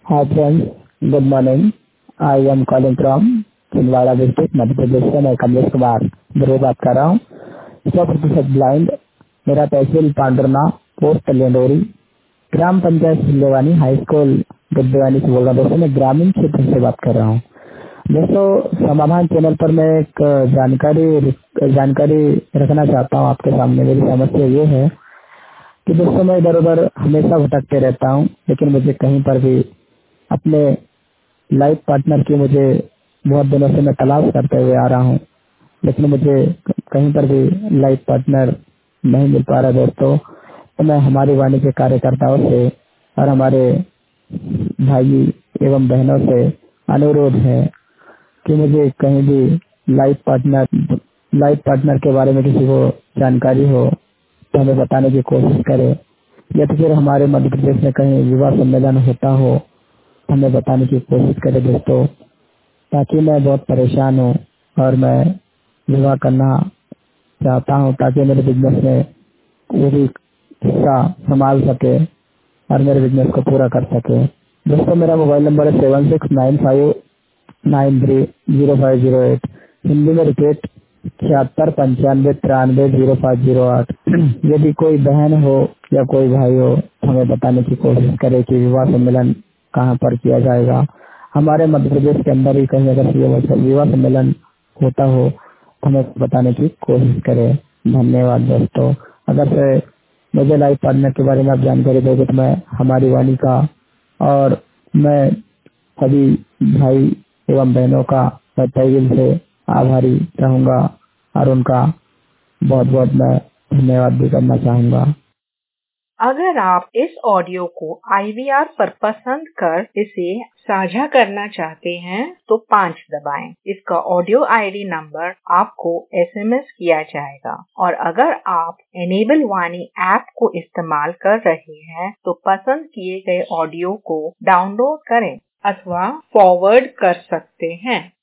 Hi friends, good morning. I am calling from Chhindwara district Madhya Pradesh से। मैं कमलेश कुमार दुर्वे बात कर रहा हूँ। 100% ब्लाइंड। मेरा तहसील पांडुरना, पोस्ट लेंडोरी, ग्राम पंचायत सिल्लेवानी, हाई स्कूल गुद्देवानी से बोल रहा हूँ। दोस्तों मैं ग्रामीण क्षेत्र से बात कर रहा हूँ। दोस्तों समाधान चैनल पर मैं एक जानकारी रखना चाहता हूँ आपके सामने। मेरी समस्या ये है कि दोस्तों मैं इधर उधर हमेशा भटकते रहता हूँ, लेकिन मुझे कहीं पर भी अपने लाइफ पार्टनर की मुझे बहुत दिनों से मैं तलाश करते हुए आ रहा हूँ, लेकिन मुझे कहीं पर भी लाइफ पार्टनर नहीं मिल पा रहा दोस्तों। तो मैं हमारी वाणी के कार्यकर्ताओं से और हमारे भाई एवं बहनों से अनुरोध है कि मुझे कहीं भी लाइफ पार्टनर के बारे में किसी को जानकारी हो तो हमें बताने की कोशिश करें, या तो फिर हमारे मध्य प्रदेश में कहीं विवाह सम्मेलन होता हो हमें बताने की कोशिश करें दोस्तों, ताकि मैं बहुत परेशान हूँ और मैं विवाह करना चाहता हूँ ताकि मेरे बिजनेस में वो भी हिस्सा संभाल सके और मेरे बिजनेस को पूरा कर सके। दोस्तों मेरा मोबाइल नंबर है 7695930508। हिंदी में रिपीट 7695930508। यदि कोई बहन हो या कोई भाई हो हमें बताने की कोशिश करे कि विवाह सम्मेलन कहाँ पर किया जाएगा। हमारे मध्य प्रदेश के अंदर ही कहीं अगर विवाह सम्मेलन होता हो तो हमें बताने की कोशिश करें। धन्यवाद दोस्तों। अगर से मुझे लाइफ पार्टनर के बारे में आप जानकारी दोगे तो मैं हमारी वाणी का और मैं सभी भाई एवं बहनों का मैं तहे दिल से आभारी रहूंगा और उनका बहुत बहुत मैं धन्यवाद भी करना चाहूंगा। अगर आप इस ऑडियो को IVR पर पसंद कर इसे साझा करना चाहते हैं तो 5 दबाएं। इसका ऑडियो ID नंबर आपको SMS किया जाएगा। और अगर आप एनेबल वाणी ऐप को इस्तेमाल कर रहे हैं तो पसंद किए गए ऑडियो को डाउनलोड करें अथवा फॉरवर्ड कर सकते हैं।